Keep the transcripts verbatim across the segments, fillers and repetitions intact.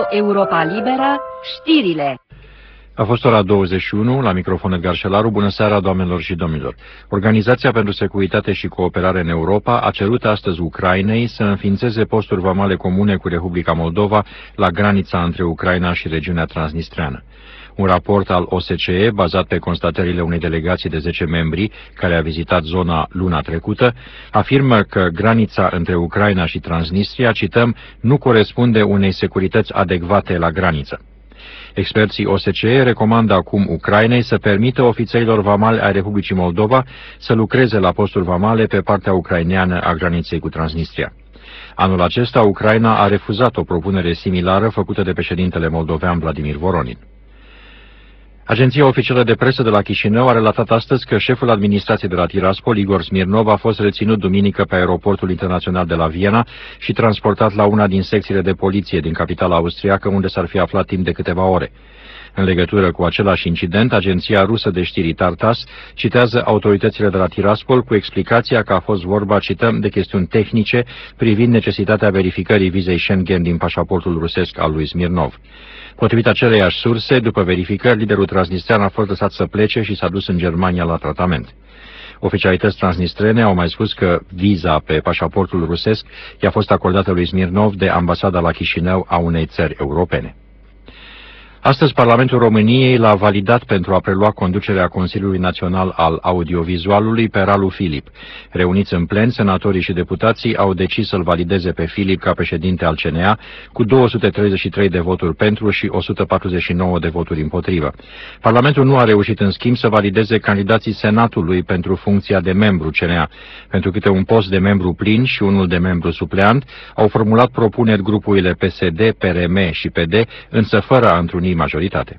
Europa Liberă, știrile. A fost ora douăzeci și unu, la microfon Edgar Șelaru. Bună seara, doamnelor și domnilor. Organizația pentru Securitate și Cooperare în Europa a cerut astăzi Ucrainei să înființeze posturi vamale comune cu Republica Moldova la granița între Ucraina și regiunea transnistreană. Un raport al O S C E, bazat pe constatările unei delegații de zece membri care a vizitat zona luna trecută, afirmă că granița între Ucraina și Transnistria, cităm, nu corespunde unei securități adecvate la graniță. Experții O S C E recomandă acum Ucrainei să permită ofițerilor vamali ai Republicii Moldova să lucreze la posturi vamale pe partea ucraineană a graniței cu Transnistria. Anul acesta, Ucraina a refuzat o propunere similară făcută de președintele moldovean Vladimir Voronin. Agenția oficială de presă de la Chișinău a relatat astăzi că șeful administrației de la Tiraspol, Igor Smirnov, a fost reținut duminică pe aeroportul internațional de la Viena și transportat la una din secțiile de poliție din capitala austriacă, unde s-ar fi aflat timp de câteva ore. În legătură cu același incident, agenția rusă de știri Tartas citează autoritățile de la Tiraspol cu explicația că a fost vorba, cităm, de chestiuni tehnice privind necesitatea verificării vizei Schengen din pașaportul rusesc al lui Smirnov. Potrivit aceleiași surse, după verificări, liderul transnistrean a fost lăsat să plece și s-a dus în Germania la tratament. Oficialități transnistrene au mai spus că viza pe pașaportul rusesc i-a fost acordată lui Smirnov de ambasada la Chișinău a unei țări europene. Astăzi, Parlamentul României l-a validat pentru a prelua conducerea Consiliului Național al Audiovizualului pe Ralu Filip. Reuniți în plen, senatorii și deputații au decis să-l valideze pe Filip ca președinte al C N A cu două sute treizeci și trei de voturi pentru și o sută patruzeci și nouă de voturi împotrivă. Parlamentul nu a reușit, în schimb, să valideze candidații Senatului pentru funcția de membru C N A. Pentru câte un post de membru plin și unul de membru supleant, au formulat propuneri grupurile P S D, P R M și P D, însă fără a întruni majoritate.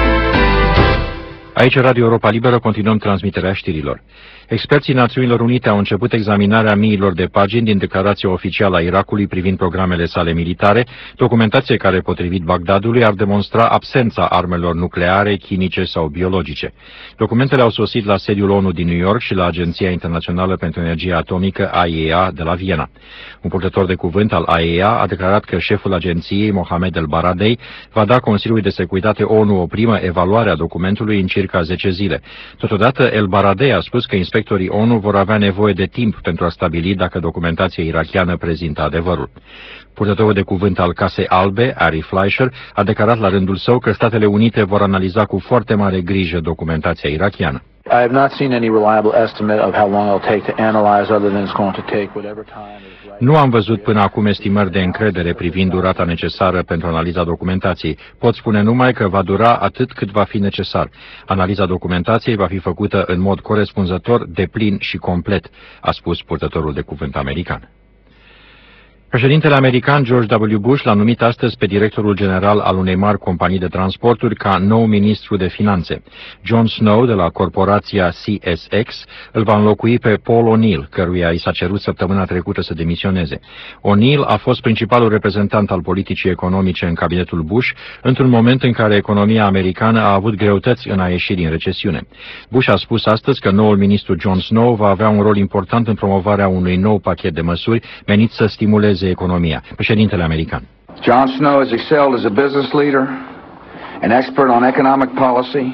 Aici, Radio Europa Liberă, continuăm transmiterea știrilor. Experții Națiunilor Unite au început examinarea miilor de pagini din declarația oficială a Irakului privind programele sale militare, documentație care, potrivit Bagdadului, ar demonstra absența armelor nucleare, chimice sau biologice. Documentele au sosit la sediul ONU din New York și la Agenția Internațională pentru Energie Atomică, A I E A, de la Viena. Un purtător de cuvânt al A I E A a declarat că șeful agenției, Mohamed El Baradei, va da Consiliului de Securitate ONU o primă evaluare a documentului în circa zece zile. Totodată, El Baradei a spus că inspectorii ONU vor avea nevoie de timp pentru a stabili dacă documentația irakiană prezintă adevărul. Purtătorul de cuvânt al Casei Albe, Ari Fleischer, a declarat la rândul său că Statele Unite vor analiza cu foarte mare grijă documentația irakiană. I have not seen any reliable estimate of how long it will take to analyze, other than it's going to take whatever time is right. Nu am văzut până acum estimări de încredere privind durata necesară pentru analiza documentației. Pot spune numai că va dura atât cât va fi necesar. Analiza documentației va fi făcută în mod corespunzător, deplin și complet, a spus purtătorul de cuvânt american. Președintele american George W. Bush l-a numit astăzi pe directorul general al unei mari companii de transporturi ca nou ministru de finanțe. Jon Snow, de la corporația C S X, îl va înlocui pe Paul O'Neill, căruia i s-a cerut săptămâna trecută să demisioneze. O'Neill a fost principalul reprezentant al politicii economice în cabinetul Bush, într-un moment în care economia americană a avut greutăți în a ieși din recesiune. Bush a spus astăzi că noul ministru Jon Snow va avea un rol important în promovarea unui nou pachet de măsuri menit să stimuleze economia. Președintele american. Jon Snow has excelled as a business leader, an expert on economic policy.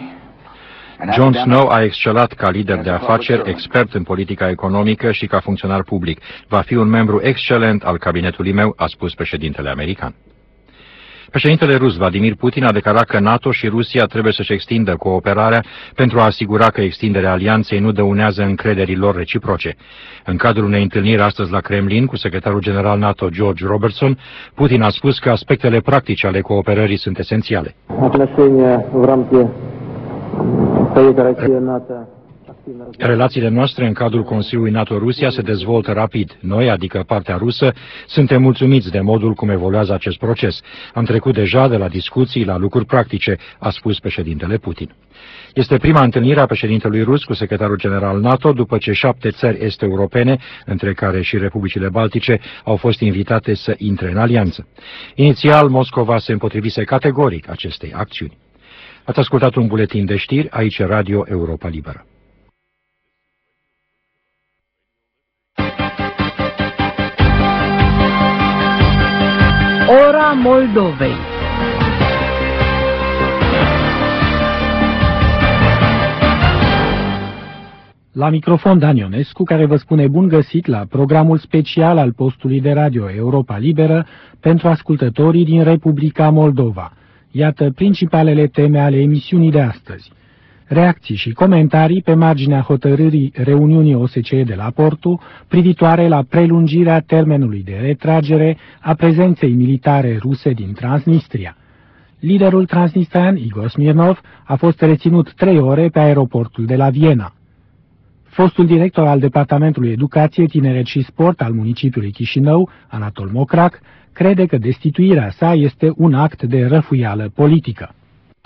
Jon Snow a excelat ca lider de afaceri, expert în politica economică și ca funcționar public. Va fi un membru excelent al cabinetului meu, a spus președintele american. Președintele rus Vladimir Putin a declarat că NATO și Rusia trebuie să-și extindă cooperarea pentru a asigura că extinderea alianței nu dăunează încrederii lor reciproce. În cadrul unei întâlniri astăzi la Kremlin cu secretarul general NATO George Robertson, Putin a spus că aspectele practice ale cooperării sunt esențiale. Relațiile noastre în cadrul Consiliului NATO-Rusia se dezvoltă rapid. Noi, adică partea rusă, suntem mulțumiți de modul cum evoluează acest proces. Am trecut deja de la discuții la lucruri practice, a spus președintele Putin. Este prima întâlnire a președintelui rus cu secretarul general NATO după ce șapte țări est-europene, între care și Republicile Baltice, au fost invitate să intre în alianță. Inițial, Moscova se împotrivise categoric acestei acțiuni. Ați ascultat un buletin de știri, aici Radio Europa Liberă. Ora Moldovei. La microfon Dan Ionescu, care vă spune bun găsit la programul special al postului de radio Europa Liberă pentru ascultătorii din Republica Moldova. Iată principalele teme ale emisiunii de astăzi. Reacții și comentarii pe marginea hotărârii reuniunii O S C E de la Porto privitoare la prelungirea termenului de retragere a prezenței militare ruse din Transnistria. Liderul transnistrean Igor Smirnov a fost reținut trei ore pe aeroportul de la Viena. Fostul director al Departamentului Educație, Tineret și Sport al municipiului Chișinău, Anatol Mocrac, crede că destituirea sa este un act de răfuială politică.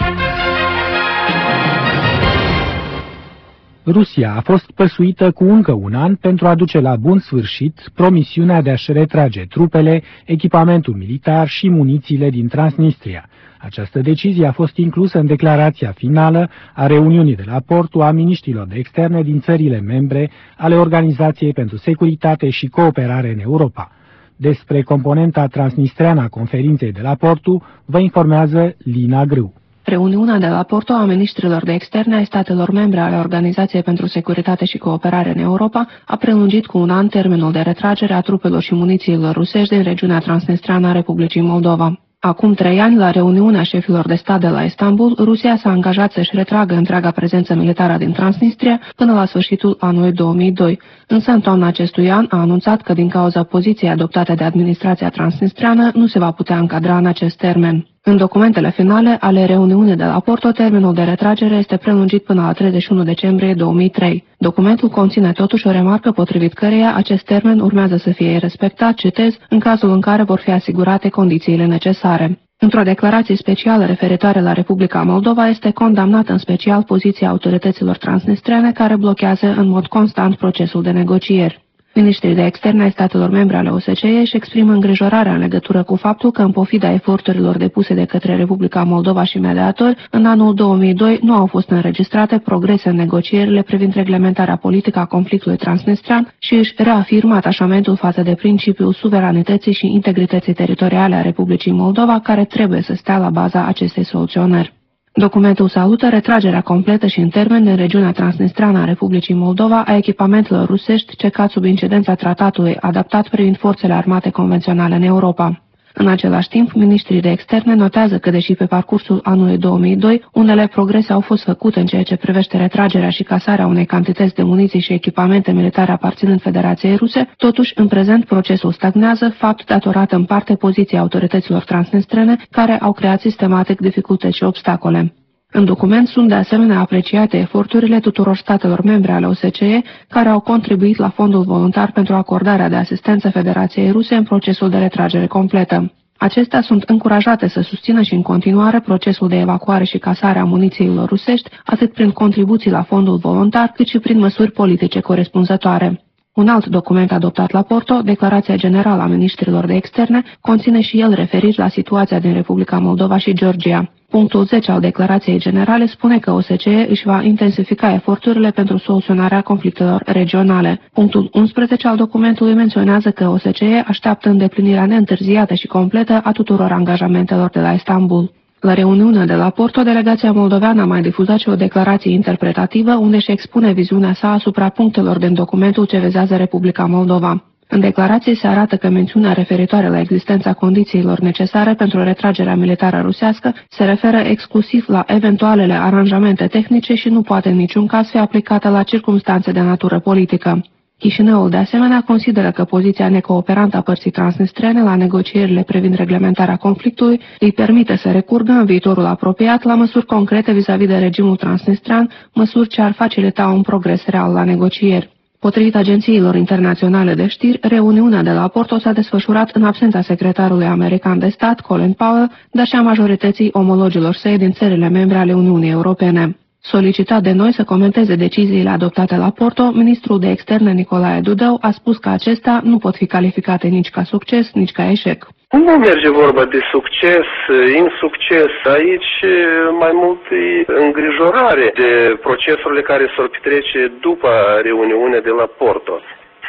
Rusia a fost păsuită cu încă un an pentru a duce la bun sfârșit promisiunea de a-și retrage trupele, echipamentul militar și munițiile din Transnistria. Această decizie a fost inclusă în declarația finală a reuniunii de la Porto a miniștrilor de externe din țările membre ale Organizației pentru Securitate și Cooperare în Europa. Despre componenta transnistreană a conferinței de la Porto vă informează Lina Grâu. Reuniunea de la Porto a ministrilor de externe ai statelor membre ale Organizației pentru Securitate și Cooperare în Europa a prelungit cu un an termenul de retragere a trupelor și munițiilor rusești din regiunea transnistreană a Republicii Moldova. Acum trei ani, la reuniunea șefilor de stat de la Istanbul, Rusia s-a angajat să-și retragă întreaga prezență militară din Transnistria până la sfârșitul anului două mii doi. Însă, în toamna acestui an, a anunțat că din cauza poziției adoptate de administrația transnistreană nu se va putea încadra în acest termen. În documentele finale ale reuniunii de la Porto, termenul de retragere este prelungit până la treizeci și unu decembrie două mii trei. Documentul conține totuși o remarcă potrivit căreia acest termen urmează să fie respectat, citez, în cazul în care vor fi asigurate condițiile necesare. Într-o declarație specială referitoare la Republica Moldova este condamnată în special poziția autorităților transnistrene care blochează în mod constant procesul de negocieri. Ministrii de externe ai statelor membre ale O S C E își exprimă îngrijorarea în legătură cu faptul că, în pofida eforturilor depuse de către Republica Moldova și mediatori, în anul două mii doi nu au fost înregistrate progrese în negocierile privind reglementarea politică a conflictului transnistrean și își reafirmă atașamentul față de principiul suveranității și integrității teritoriale a Republicii Moldova, care trebuie să stea la baza acestei soluționări. Documentul salută retragerea completă și în termen din regiunea transnistreană a Republicii Moldova a echipamentelor rusești ce cad sub incidența tratatului adaptat privind forțele armate convenționale în Europa. În același timp, ministrii de externe notează că, deși pe parcursul anului două mii doi unele progrese au fost făcute în ceea ce privește retragerea și casarea unei cantități de muniții și echipamente militare aparținând Federației Ruse, totuși, în prezent, procesul stagnează, fapt datorat în parte poziției autorităților transnistrene, care au creat sistematic dificultăți și obstacole. În document sunt de asemenea apreciate eforturile tuturor statelor membre ale O S C E care au contribuit la fondul voluntar pentru acordarea de asistență Federației Ruse în procesul de retragere completă. Acestea sunt încurajate să susțină și în continuare procesul de evacuare și casare a munițiilor rusești, atât prin contribuții la fondul voluntar, cât și prin măsuri politice corespunzătoare. Un alt document adoptat la Porto, Declarația Generală a Ministrilor de Externe, conține și el referiri la situația din Republica Moldova și Georgia. Punctul zece al Declarației Generale spune că O S C E își va intensifica eforturile pentru soluționarea conflictelor regionale. Punctul unsprezece al documentului menționează că O S C E așteaptă îndeplinirea neîntârziată și completă a tuturor angajamentelor de la Istanbul. La reuniunea de la Porto, delegația moldoveană a mai difuzat și o declarație interpretativă unde își expune viziunea sa asupra punctelor din documentul ce vizează Republica Moldova. În declarație se arată că mențiunea referitoare la existența condițiilor necesare pentru retragerea militară rusească se referă exclusiv la eventualele aranjamente tehnice și nu poate în niciun caz fi aplicată la circumstanțe de natură politică. Chișinăul, de asemenea, consideră că poziția necooperantă a părții transnistrene la negocierile privind reglementarea conflictului îi permite să recurgă în viitorul apropiat la măsuri concrete vis-a-vis de regimul transnistrean, măsuri ce ar facilita un progres real la negocieri. Potrivit agențiilor internaționale de știri, reuniunea de la Porto s-a desfășurat în absența secretarului american de stat, Colin Powell, dar și a majorității omologilor săi din țările membre ale Uniunii Europene. Solicitat de noi să comenteze deciziile adoptate la Porto, ministrul de externe Nicolae Dudău a spus că acestea nu pot fi calificate nici ca succes, nici ca eșec. Nu merge vorba de succes, insucces. Aici mai mult e îngrijorare de procesurile care s-or petrece după reuniunea de la Porto.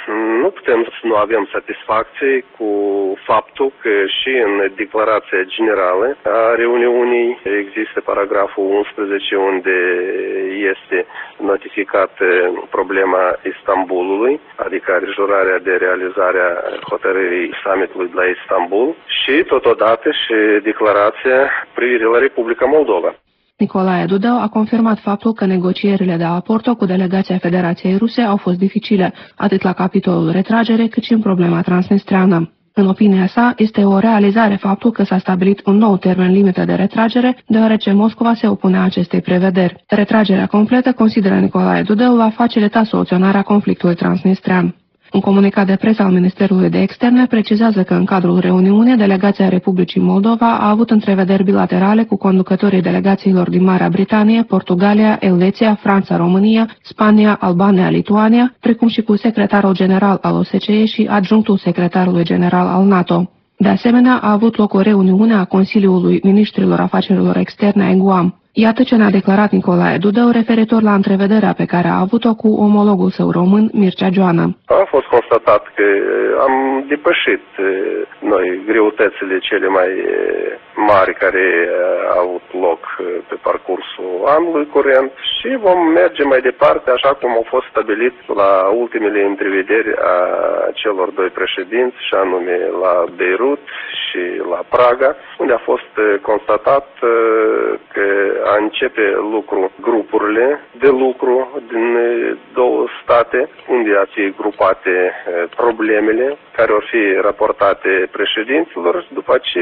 nu putem să nu avem satisfacție cu faptul că și în declarația generală a reuniunii există paragraful unsprezece unde este notificată problema Istanbulului, adică arijurarea de realizarea hotărârii summitului de la Istanbul și totodată și declarația privire la Republica Moldova. Nicolae Dudău a confirmat faptul că negocierile de la Porto cu delegația Federației Ruse au fost dificile, atât la capitolul retragere, cât și în problema transnistreană. În opinia sa, este o realizare faptul că s-a stabilit un nou termen limită de retragere, deoarece Moscova se opunea acestei prevederi. Retragerea completă, consideră Nicolae Dudău, va facilita soluționarea conflictului transnistrean. Un comunicat de presă al Ministerului de Externe precizează că în cadrul reuniunii, delegația Republicii Moldova a avut întrevederi bilaterale cu conducătorii delegațiilor din Marea Britanie, Portugalia, Elveția, Franța, România, Spania, Albania, Lituania, precum și cu secretarul general al O S C E și adjunctul secretarului general al NATO. De asemenea, a avut loc o reuniune a Consiliului Ministrilor Afacerilor Externe ai Guam. Iată ce ne-a declarat Nicolae Dudău referitor la întrevederea pe care a avut-o cu omologul său român, Mircea Joană. A fost constatat că am depășit noi greutățile cele mai mari care au avut loc pe parcursul anului curent și vom merge mai departe așa cum au fost stabilit la ultimele întrevederi a celor doi președinți, și anume la Beirut și la Praga, unde a fost constatat că a începe lucru grupurile de lucru din două state, unde a fi grupate problemele care vor fi raportate președinților, după ce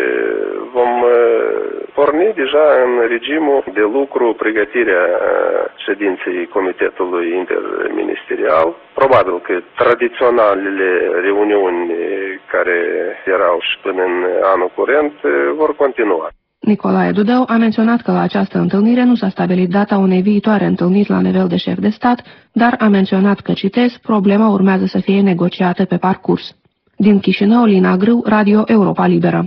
vom porni deja în regimul de lucru pregătirea ședinței Comitetului Interministerial. Probabil că tradiționalele reuniuni care erau și până în anul curent vor continua. Nicolae Dudău a menționat că la această întâlnire nu s-a stabilit data unei viitoare întâlniri la nivel de șef de stat, dar a menționat că, citez, problema urmează să fie negociată pe parcurs. Din Chișinău, Lina Grâu, Radio Europa Liberă.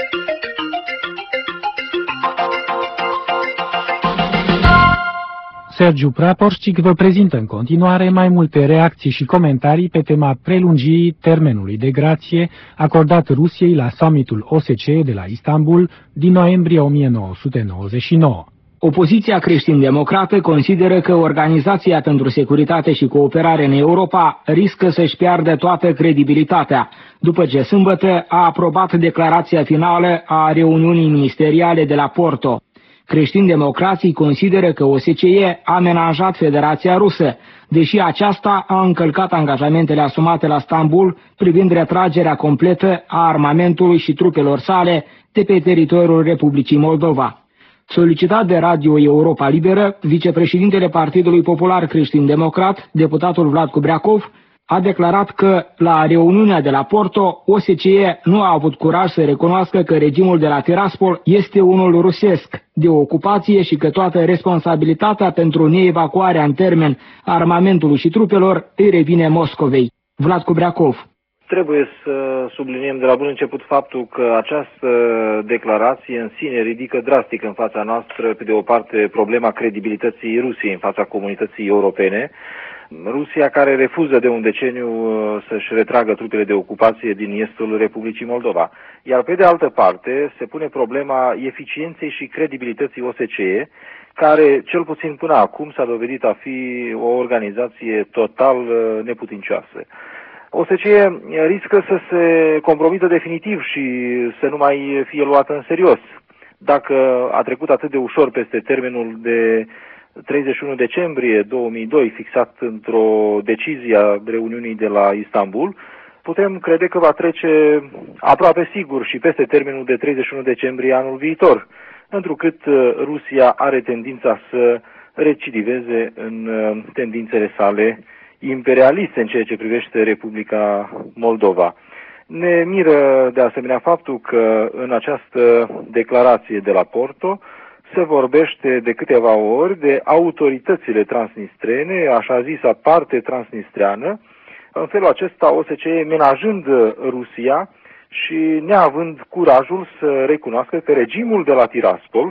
Sergiu Praporșcic vă prezintă în continuare mai multe reacții și comentarii pe tema prelungirii termenului de grație acordat Rusiei la summitul O S C E de la Istanbul din noiembrie o mie nouă sute nouăzeci și nouă. Opoziția creștin-democrată consideră că Organizația pentru Securitate și Cooperare în Europa riscă să-și piardă toată credibilitatea, după ce sâmbătă a aprobat declarația finală a reuniunii ministeriale de la Porto. Creștin-democrații consideră că O S C E a amenajat Federația Rusă, deși aceasta a încălcat angajamentele asumate la Istanbul privind retragerea completă a armamentului și trupelor sale de pe teritoriul Republicii Moldova. Solicitat de Radio Europa Liberă, vicepreședintele Partidului Popular Creștin-Democrat, deputatul Vlad Kubreakov, a declarat că la reuniunea de la Porto, O S C E nu a avut curaj să recunoască că regimul de la Tiraspol este unul rusesc, de ocupație, și că toată responsabilitatea pentru neevacuarea în termen a armamentului și trupelor îi revine Moscovei. Vlad Kubreakov. Trebuie să subliniem de la bun început faptul că această declarație în sine ridică drastic în fața noastră, pe de o parte, problema credibilității Rusiei în fața comunității europene, Rusia care refuză de un deceniu să-și retragă trupele de ocupație din estul Republicii Moldova. Iar pe de altă parte se pune problema eficienței și credibilității O S C E, care cel puțin până acum s-a dovedit a fi o organizație total neputincioasă. O S C E riscă să se compromită definitiv și să nu mai fie luată în serios. Dacă a trecut atât de ușor peste termenul de treizeci și unu decembrie două mii doi, fixat într-o decizie a reuniunii de la Istanbul, putem crede că va trece aproape sigur și peste termenul de treizeci și unu decembrie anul viitor, întrucât Rusia are tendința să recidiveze în tendințele sale imperialiste în ceea ce privește Republica Moldova. Ne miră de asemenea faptul că în această declarație de la Porto se vorbește de câteva ori de autoritățile transnistrene, așa zisa parte transnistreană, în felul acesta O S C E menajând Rusia și neavând curajul să recunoască că regimul de la Tiraspol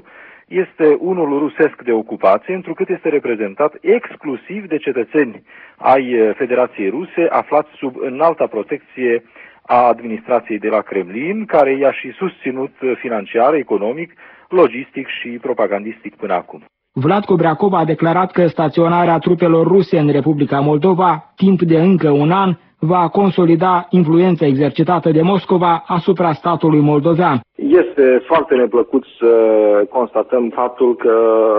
este unul rusesc de ocupație, întrucât este reprezentat exclusiv de cetățeni ai Federației Ruse aflați sub înalta protecție a administrației de la Kremlin, care i-a și susținut financiar, economic, logistic și propagandistic până acum. Vlad Cobreacov a declarat că staționarea trupelor ruse în Republica Moldova, timp de încă un an, va consolida influența exercitată de Moscova asupra statului moldovean. Este foarte neplăcut să constatăm faptul că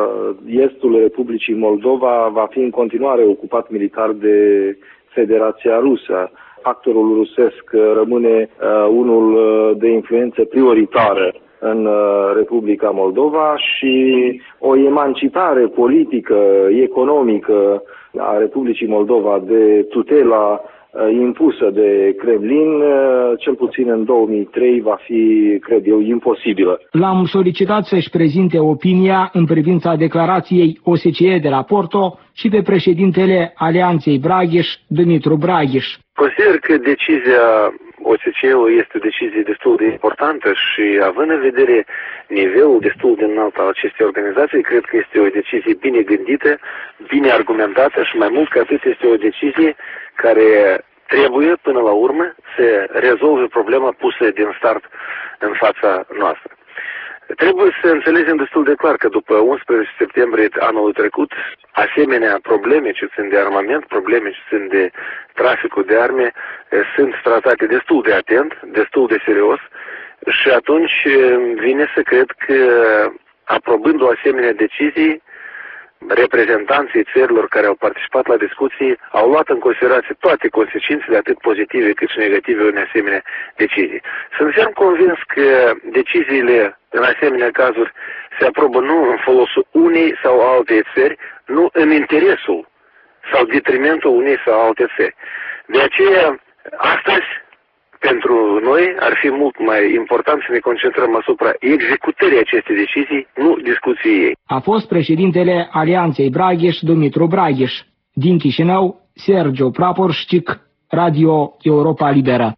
estul Republicii Moldova va fi în continuare ocupat militar de Federația Rusă. Factorul rusesc rămâne uh, unul de influență prioritară în Republica Moldova și o emancipare politică, economică a Republicii Moldova de tutela impusă de Kremlin, cel puțin în două mii trei, va fi, cred eu, imposibilă. L-am solicitat să-și prezinte opinia în privința declarației O S C E de la Porto și pe președintele Alianței Braghiș, Dumitru Braghiș. Consider că decizia O S C E-ului este o decizie destul de importantă și, având în vedere nivelul destul de înalt al acestei organizații, cred că este o decizie bine gândită, bine argumentată și, mai mult ca atât, este o decizie care trebuie, până la urmă, să rezolve problema pusă din start în fața noastră. Trebuie să înțelegem destul de clar că după unsprezece septembrie anului trecut, asemenea probleme ce țin de armament, probleme ce țin de traficul de arme, sunt tratate destul de atent, destul de serios și atunci vine să cred că, aprobând o asemenea decizie, reprezentanții țărilor care au participat la discuții au luat în considerație toate consecințele, atât pozitive cât și negative, în asemenea decizii. Sunt ferm convins că deciziile în asemenea cazuri se aprobă nu în folosul unei sau altei țări, nu în interesul sau detrimentul unei sau alte țări. De aceea, astăzi, pentru noi ar fi mult mai important să ne concentrăm asupra executării acestei decizii, nu discuției ei. A fost președintele Alianței Braghiș, Dumitru Braghiș. Din Chișinău, Sergiu Praporșcic, Radio Europa Liberă.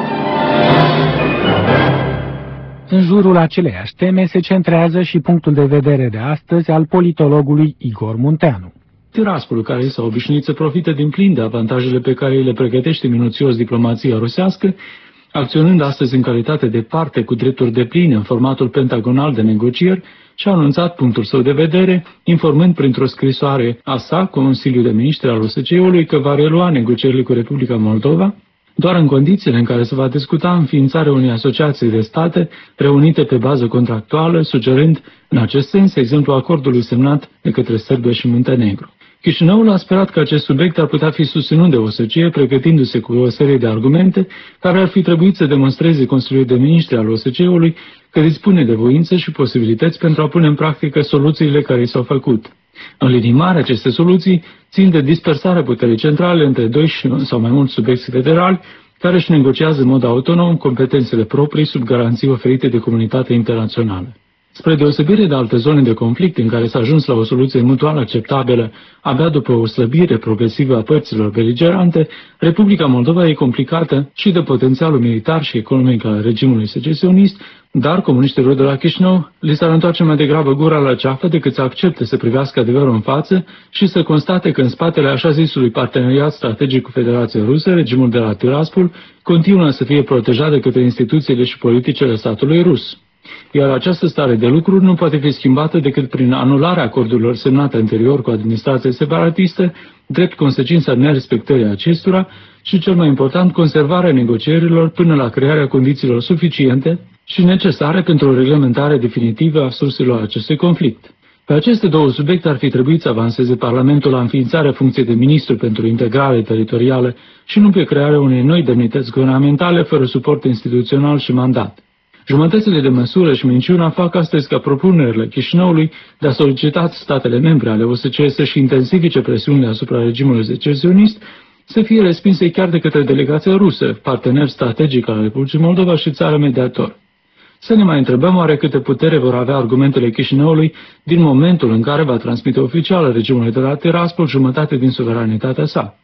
În jurul aceleiași teme se centrează și punctul de vedere de astăzi al politologului Igor Munteanu. Tiraspol, care s-a obișnuit să profite din plin de avantajele pe care le pregătește minuțios diplomația rusească, acționând astăzi în calitate de parte cu drepturi depline în formatul pentagonal de negocieri, și-a anunțat punctul său de vedere, informând printr-o scrisoare a sa Consiliul de Ministri al O S C E-ului că va relua negocierile cu Republica Moldova, doar în condițiile în care se va discuta înființarea unei asociații de state reunite pe bază contractuală, sugerând în acest sens exemplu acordului semnat de către Serbia și Muntenegru. Chișinăul a sperat că acest subiect ar putea fi susținut de O S C E, pregătindu-se cu o serie de argumente care ar fi trebuit să demonstreze Consiliul de Ministri al O S C E-ului că dispune de voință și posibilități pentru a pune în practică soluțiile care i s-au făcut. În linii mari, aceste soluții țin de dispersarea puterii centrale între doi sau mai mulți subiecti federali care își negociază în mod autonom competențele proprii sub garanții oferite de comunitatea internațională. Spre deosebire de alte zone de conflict în care s-a ajuns la o soluție mutual acceptabilă abia după o slăbire progresivă a părților beligerante, Republica Moldova e complicată și de potențialul militar și economic al regimului secesionist, dar comuniștilor de la Chișinău li s-ar întoarce mai degrabă gura la ceafă decât să accepte să privească adevărul în față și să constate că în spatele așa zisului parteneriat strategic cu Federația Rusă, regimul de la Tiraspol continuă să fie protejat de către instituțiile și politicile statului rus. Iar această stare de lucruri nu poate fi schimbată decât prin anularea acordurilor semnate anterior cu administrația separatistă, drept consecința nerespectării acestora și, cel mai important, conservarea negocierilor până la crearea condițiilor suficiente și necesare pentru o reglementare definitivă a surselor acestui conflict. Pe aceste două subiecte ar fi trebuit să avanseze Parlamentul la înființarea funcției de ministru pentru integrare teritorială și nu pe crearea unei noi demnități guvernamentale fără suport instituțional și mandat. Jumătățile de măsură și minciuna fac astăzi ca propunerile Chișinăului de a solicita statele membre ale O S C E să-și intensifice presiunile asupra regimului secesionist să fie respinse chiar de către delegația rusă, partener strategic al Republicii Moldova și țară mediator. Să ne mai întrebăm oare câte putere vor avea argumentele Chișinăului din momentul în care va transmite oficial regimului de la Tiraspol jumătate din suveranitatea sa.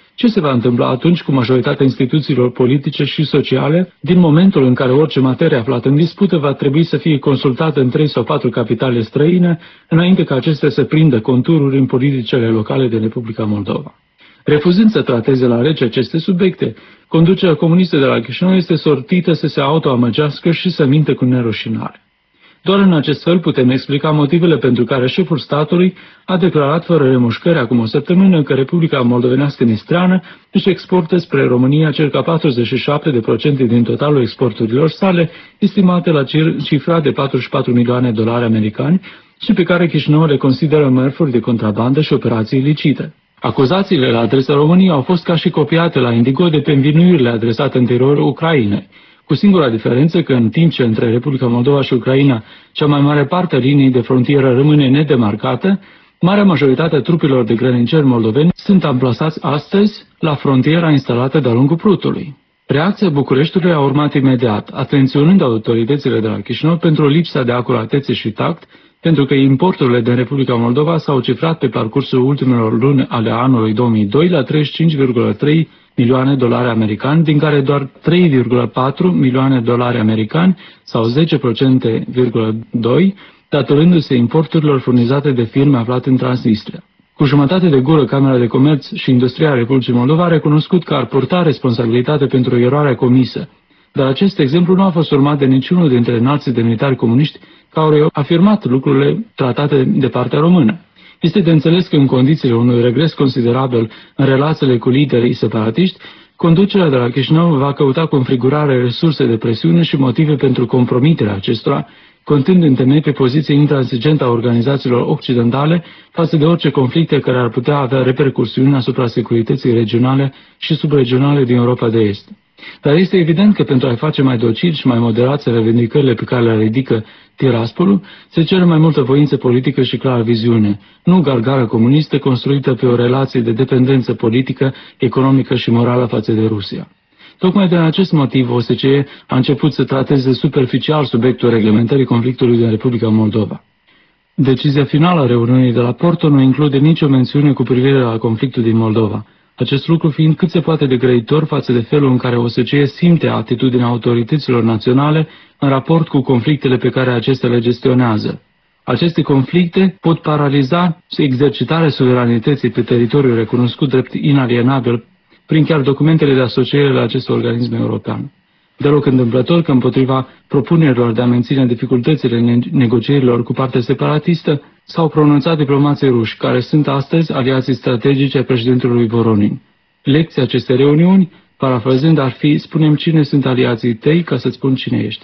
Ce se va întâmpla atunci cu majoritatea instituțiilor politice și sociale, din momentul în care orice materie aflată în dispută va trebui să fie consultată în trei sau patru capitale străine, înainte ca acestea să prindă contururi în politicile locale din Republica Moldova? Refuzând să trateze la rece aceste subiecte, conducerea comunistă de la Chișinău este sortită să se autoamăgească și să mintă cu nerușinare. Doar în acest fel putem explica motivele pentru care șeful statului a declarat fără remușcări acum o săptămână că Republica Moldovenească Nistreană își exportă spre România circa patruzeci și șapte la sută din totalul exporturilor sale, estimate la cifra de patruzeci și patru milioane de dolari americani și pe care Chișinău le consideră mărfuri de contrabandă și operații ilicite. Acuzațiile la adresa României au fost ca și copiate la Indigo de pe învinuirile adresate anterior Ucrainei, cu singura diferență că în timp ce între Republica Moldova și Ucraina cea mai mare parte a liniei de frontieră rămâne nedemarcată, marea majoritate a trupelor de grăniceri moldoveni sunt amplasați astăzi la frontiera instalată de-a lungul Prutului. Reacția Bucureștiului a urmat imediat, atenționând autoritățile de la Chișinău pentru lipsa de acuratețe și tact, pentru că importurile din Republica Moldova s-au cifrat pe parcursul ultimelor luni ale anului două mii doi la treizeci și cinci virgulă trei milioane de dolari americani, din care doar trei virgulă patru milioane de dolari americani sau zece virgulă doi la sută datorându-se importurilor furnizate de firme aflate în Transnistria. Cu jumătate de gură, Camera de Comerț și Industria Republicii Moldova a recunoscut că ar purta responsabilitate pentru eroarea comisă, dar acest exemplu nu a fost urmat de niciunul dintre înalții demnitari comuniști care au afirmat lucrurile tratate de partea română. Este de înțeles că în condițiile unui regres considerabil în relațiile cu liderii separatiști, conducerea de la Chișinău va căuta cu înfrigurare resurse de presiune și motive pentru compromiterea acestora, contând în temei pe poziția intransigentă a organizațiilor occidentale față de orice conflicte care ar putea avea repercursiuni asupra securității regionale și subregionale din Europa de Est. Dar este evident că pentru a-i face mai docili și mai moderați revendicările pe care le ridică Tiraspolul, se cere mai multă voință politică și clară viziune, nu gargară comunistă construită pe o relație de dependență politică, economică și morală față de Rusia. Tocmai din acest motiv O S C E a început să trateze superficial subiectul reglementării conflictului din Republica Moldova. Decizia finală a reuniunii de la Porto nu include nicio mențiune cu privire la conflictul din Moldova, acest lucru fiind cât se poate de grăitor față de felul în care O S C E simte atitudinea autorităților naționale în raport cu conflictele pe care acestea le gestionează. Aceste conflicte pot paraliza exercitarea suveranității pe teritoriul recunoscut drept inalienabil prin chiar documentele de asociere la acest organism european. Deloc întâmplător că împotriva propunerilor de a menține dificultățile negocierilor cu partea separatistă s-au pronunțat diplomații ruși, care sunt astăzi aliații strategici ai președintelui Voronin. Lecția acestei reuniuni, parafrazând, ar fi: spune-mi cine sunt aliații tăi ca să-ți spun cine ești.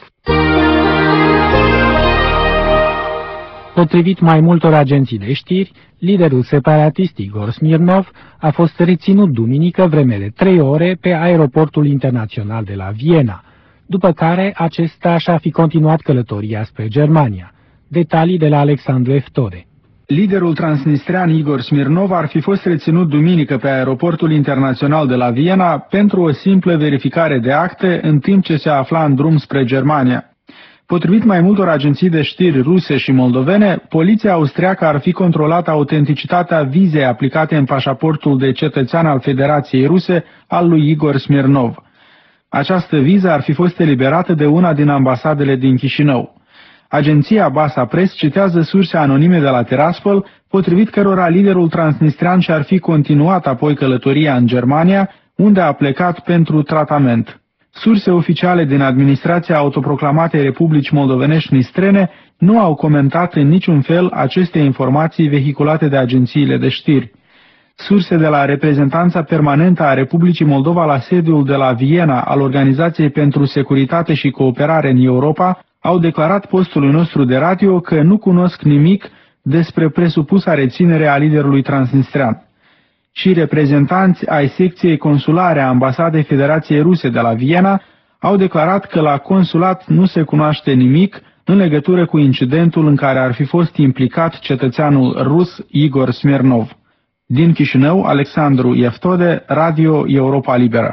Potrivit mai multor agenții de știri, liderul separatist Igor Smirnov a fost reținut duminică vreme de trei ore pe aeroportul internațional de la Viena, după care acesta și-a fi continuat călătoria spre Germania. Detalii de la Alexandru Eftode. Liderul transnistrean Igor Smirnov ar fi fost reținut duminică pe aeroportul internațional de la Viena pentru o simplă verificare de acte în timp ce se afla în drum spre Germania. Potrivit mai multor agenții de știri ruse și moldovene, poliția austriacă ar fi controlat autenticitatea vizei aplicate în pașaportul de cetățean al Federației Ruse al lui Igor Smirnov. Această viză ar fi fost eliberată de una din ambasadele din Chișinău. Agenția Basa Press citează surse anonime de la Tiraspol, potrivit cărora liderul transnistrean și-ar fi continuat apoi călătoria în Germania, unde a plecat pentru tratament. Surse oficiale din administrația autoproclamatei Republici Moldovenești Nistrene nu au comentat în niciun fel aceste informații vehiculate de agențiile de știri. Surse de la reprezentanța permanentă a Republicii Moldova la sediul de la Viena al Organizației pentru Securitate și Cooperare în Europa au declarat postului nostru de radio că nu cunosc nimic despre presupusa reținere a liderului transnistrean. Și reprezentanți ai secției consulare a Ambasadei Federației Ruse de la Viena au declarat că la consulat nu se cunoaște nimic în legătură cu incidentul în care ar fi fost implicat cetățeanul rus Igor Smirnov. Din Chișinău, Alexandru Eftode, Radio Europa Liberă.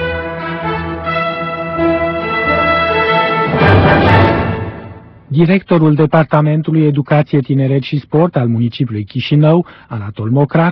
Directorul Departamentului Educație, Tineret și Sport al municipiului Chișinău, Anatol Mocrac,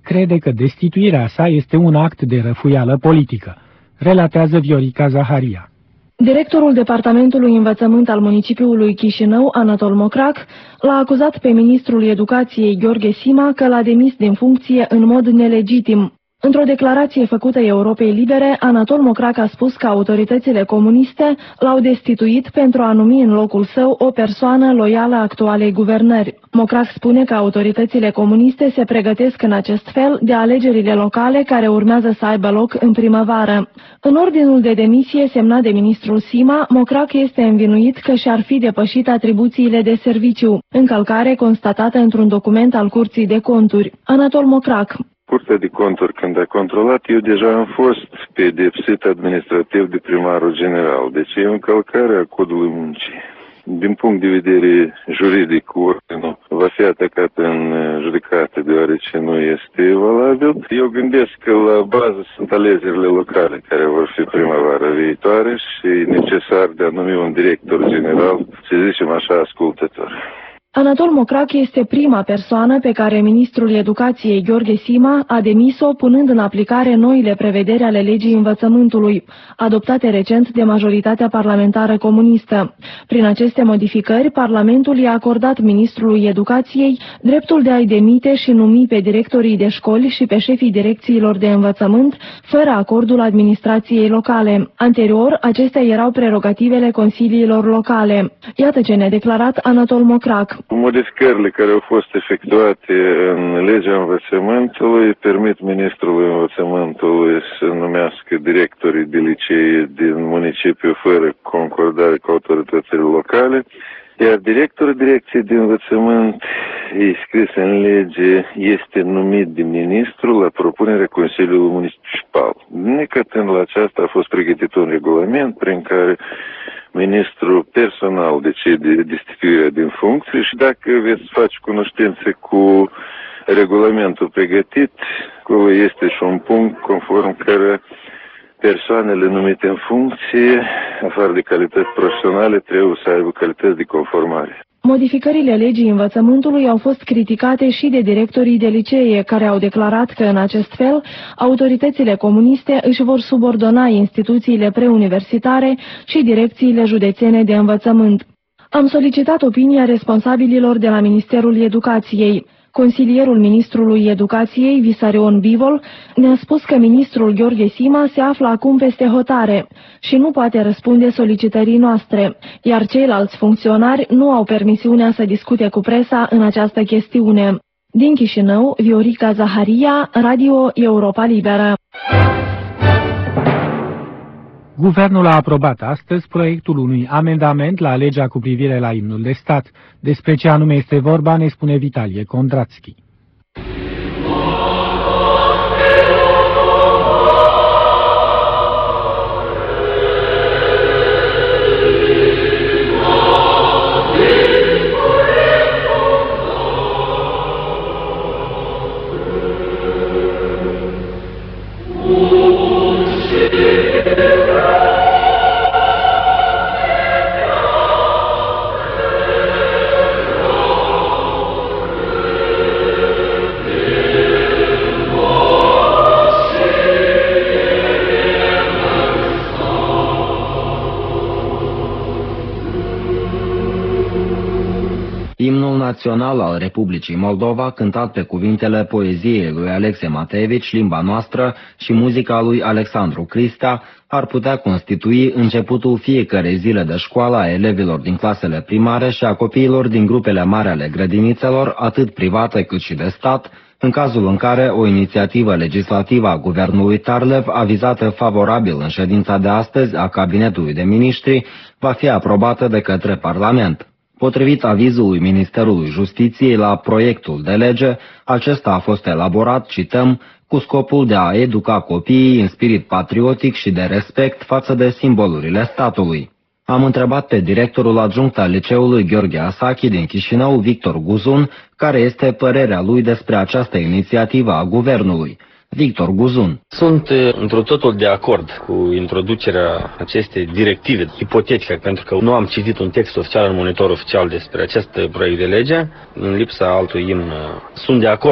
crede că destituirea sa este un act de răfuială politică, relatează Viorica Zaharia. Directorul Departamentului Învățământ al municipiului Chișinău, Anatol Mocrac, l-a acuzat pe ministrul Educației Gheorghe Sima că l-a demis din funcție în mod nelegitim. Într-o declarație făcută Europei Libere, Anatol Mocrac a spus că autoritățile comuniste l-au destituit pentru a numi în locul său o persoană loială actualei guvernări. Mocrac spune că autoritățile comuniste se pregătesc în acest fel de alegerile locale care urmează să aibă loc în primăvară. În ordinul de demisie semnat de ministrul Sima, Mocrac este învinuit că și-ar fi depășit atribuțiile de serviciu, încălcare constatată într-un document al Curții de Conturi. Anatol Mocrac. Curtea de Conturi, când a controlat, eu deja am fost pedepsit administrativ de primarul general. Deci e o încălcare a codului muncii. Din punct de vedere juridic, ordinul va fi atacat în judecată, deoarece nu este valabil. Eu gândesc că la bază sunt alegerile locale, care vor fi primăvara viitoare și e necesar de a numi un director general, să zicem așa, ascultător. Anatol Mocrac este prima persoană pe care ministrul Educației Gheorghe Sima a demis-o punând în aplicare noile prevederi ale legii învățământului, adoptate recent de majoritatea parlamentară comunistă. Prin aceste modificări, Parlamentul i-a acordat ministrului Educației dreptul de a-i demite și numi pe directorii de școli și pe șefii direcțiilor de învățământ, fără acordul administrației locale. Anterior, acestea erau prerogativele consiliilor locale. Iată ce ne-a declarat Anatol Mocrac. Modificările care au fost efectuate în legea învățământului permit ministrului învățământului să numească directorii de licee din municipiu fără concordare cu autoritățile locale, iar directorul direcției de învățământ, e scris în lege, este numit de ministru la propunerea Consiliului Municipal. Necătând la aceasta a fost pregătit un regulament prin care ministrul personal decide destituirea din funcție și dacă veți face cunoștință cu regulamentul pregătit, acolo este și un punct conform care persoanele numite în funcție, afară de calități profesionale, trebuie să aibă calități de conformare. Modificările legii învățământului au fost criticate și de directorii de licee, care au declarat că în acest fel autoritățile comuniste își vor subordona instituțiile preuniversitare și direcțiile județene de învățământ. Am solicitat opinia responsabililor de la Ministerul Educației. Consilierul ministrului Educației, Visarion Bivol, ne-a spus că ministrul Gheorghe Sima se află acum peste hotare și nu poate răspunde solicitării noastre, iar ceilalți funcționari nu au permisiunea să discute cu presa în această chestiune. Din Chișinău, Viorica Zaharia, Radio Europa Liberă. Guvernul a aprobat astăzi proiectul unui amendament la legea cu privire la imnul de stat. Despre ce anume este vorba ne spune Vitalie Kondratsky. Imnul național al Republicii Moldova, cântat pe cuvintele poeziei lui Alexe Mateevici, Limba noastră, și muzica lui Alexandru Cristea, ar putea constitui începutul fiecărei zile de școală a elevilor din clasele primare și a copiilor din grupele mari ale grădinițelor, atât private cât și de stat, în cazul în care o inițiativă legislativă a guvernului Tarlev, avizată favorabil în ședința de astăzi a Cabinetului de Miniștri, va fi aprobată de către Parlament. Potrivit avizului Ministerului Justiției la proiectul de lege, acesta a fost elaborat, cităm, cu scopul de a educa copiii în spirit patriotic și de respect față de simbolurile statului. Am întrebat pe directorul adjunct al liceului Gheorghe Asachi din Chișinău, Victor Guzun, care este părerea lui despre această inițiativă a guvernului. Victor Guzun. Sunt într totul de acord cu introducerea acestei directive ipotetice, pentru că nu am citit un text oficial în monitor oficial despre acest proiect de lege. În lipsa altui imn, sunt de acord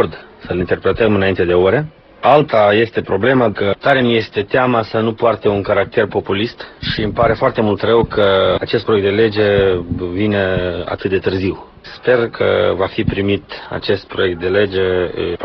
să-l interpretăm înainte de ore. Alta este problema că tare mi este teama să nu poarte un caracter populist și îmi pare foarte mult rău că acest proiect de lege vine atât de târziu. Sper că va fi primit acest proiect de lege